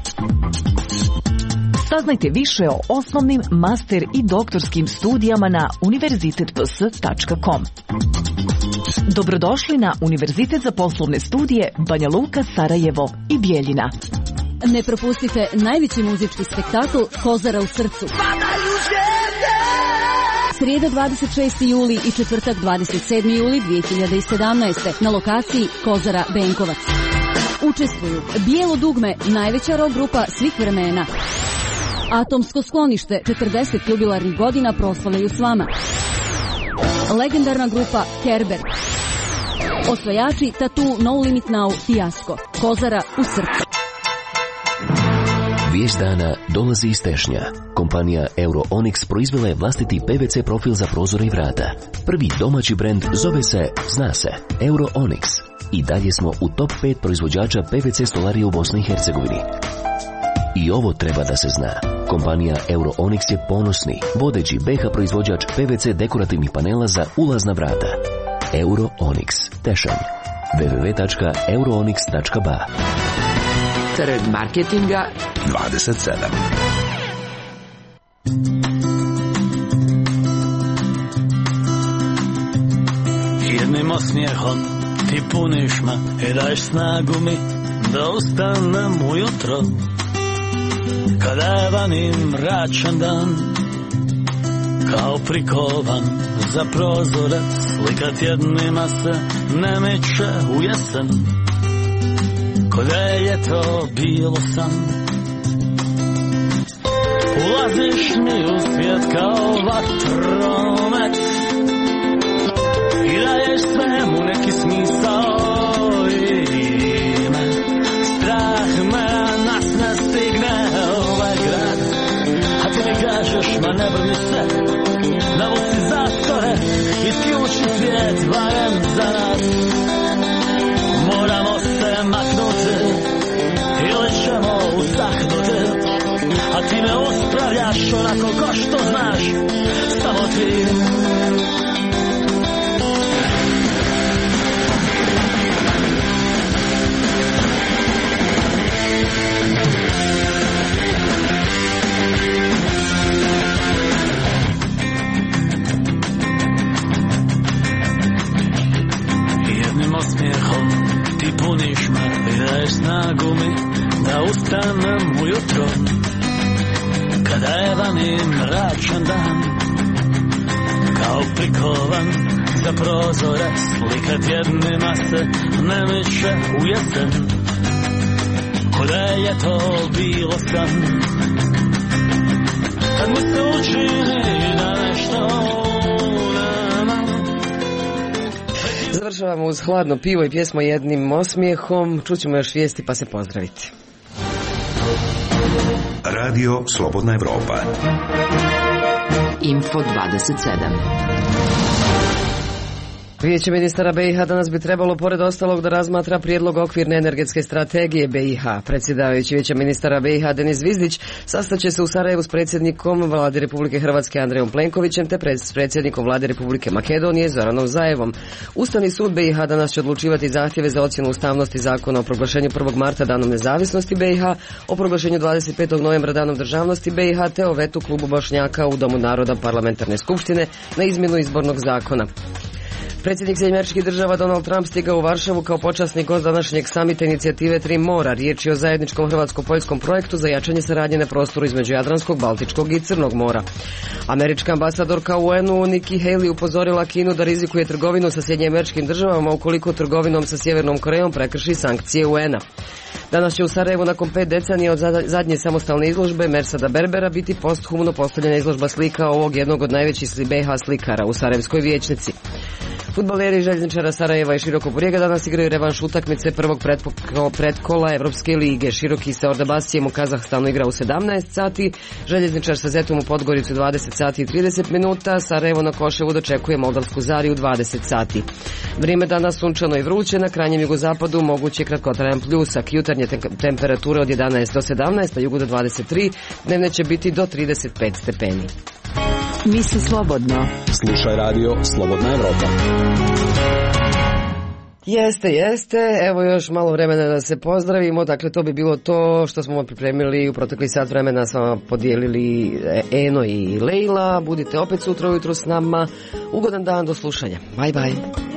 Saznajte više o osnovnim, master i doktorskim studijama na univerzitetps.com. Dobrodošli na Univerzitet za poslovne studije Banja Luka, Sarajevo i Bijeljina. Ne propustite najveći muzički spektakl Kozara u srcu. Srijeda 26. juli i četvrtak 27. juli 2017. na lokaciji Kozara Benkovac. Učestvuju Bijelo dugme, najveća rock grupa svih vremena. Atomsko sklonište, 40 jubilarnih godina proslavljaju s vama. Legendarna grupa Kerber. Osvajači Tattoo No Limit Now Fijasko. Kozara u srcu. Vijest dana dolazi iz Tešnja. Kompanija Euro Onyx proizvela je vlastiti PVC profil za prozore i vrata. Prvi domaći brend zove se, zna se, Euro Onyx. I dalje smo u top 5 proizvođača PVC stolarije u Bosni i Hercegovini. I ovo treba da se zna. Kompanija Euro Onyx je ponosni, vodeći BH proizvođač PVC dekorativnih panela za ulazna vrata. Euro Onyx, Tešanj. www.euroonyx.ba. Trg marketinga 27. Jednim osmijehom ti puniš me i daješ snagu mi da ustanem ujutro. Kada je vani mračan dan, kao prikovan za prozore, slika tjednima se ne meće u jesen. ko da je to bilo san. Ulaziš mi u svijet kao vatromet i daješ svemu neki smisao i ime. Strah me nas ne stigne ovaj grad, a ti mi kažeš ma ne brini se, navuci zastore, isključi svijet barem za nas. Moramo se maknuti ili ćemo usahnuti, a ti me uspravljaš onako ko što znaš, samo ti. Jednim osmijehom ti puniš me i daješ snagu mi da ustanem ujutro. Kada je vani mračan dan, kao prikovan za prozore, slika tjednima se ne miče u jesen, ko da je to bilo san. Kad mi se učini da nešto nema. Završavamo uz hladno pivo i pjesmo Jednim osmijehom. Čućemo još vijesti pa se pozdraviti. Radio Slobodna Evropa. Info 27. Vijeće ministara BiH danas bi trebalo pored ostalog da razmatra prijedlog okvirne energetske strategije BiH. Predsjedavajući Vijeća ministara BiH Denis Zvizdić sastaće se u Sarajevu s predsjednikom Vlade Republike Hrvatske Andrejom Plenkovićem te s predsjednikom Vlade Republike Makedonije Zoranom Zaevom. Ustavni sud BiH danas će odlučivati zahtjeve za ocjenu ustavnosti zakona o proglašenju 1. marta danom nezavisnosti BiH, o proglašenju 25. novembra danom državnosti BiH te o vetu klubu Bošnjaka u Domu naroda parlamentarne skupštine na izmjenu izbornog zakona. Predsjednik Sjedinjenih Država Donald Trump stigao u Varšavu kao počasni gost današnjeg samita inicijative Tri mora. Riječ je o zajedničkom hrvatsko-poljskom projektu za jačanje saradnje na prostoru između Jadranskog, Baltičkog i Crnog mora. Američka ambasadorka u UN-u Nikki Haley upozorila Kinu da rizikuje trgovinu sa Sjedinjenim Državama ukoliko trgovinom sa Sjevernom Korejom prekrši sankcije UN-a. Danas će u Sarajevu nakon 5 decenija od zadnje samostalne izložbe Mersada Berbera biti posthumno postavljena izložba slika ovog jednog od najvećih BiH slikara u Sarajevskoj vijećnici. Fudbaleri Željezničara Sarajeva i Širokog Brijega danas igraju revanš utakmice prvog predkola Evropske lige. Široki sa Ordabasijem u Kazahstanu igra u 17 sati, Željezničar sa Zetom u Podgoricu 20 sati i 30 minuta, Sarajevo na Koševu dočekuje Moldavsku Zariju u 20 sati. Vrijeme danas sunčano i vruće, na krajnjem jugozapadu moguće kratkotrajan pljusak, jutarnje temperature od 11 do 17, a jugu do 23, dnevne će biti do 35 stepeni. Misli slobodno. Slušaj radio Slobodna Evropa. Jeste. Evo još malo vremena da se pozdravimo. Dakle, to bi bilo to što smo pripremili u protekli sat vremena. S vama podijelili Eno i Lejla. Budite opet sutra ujutro s nama. Ugodan dan, do slušanja. Bye.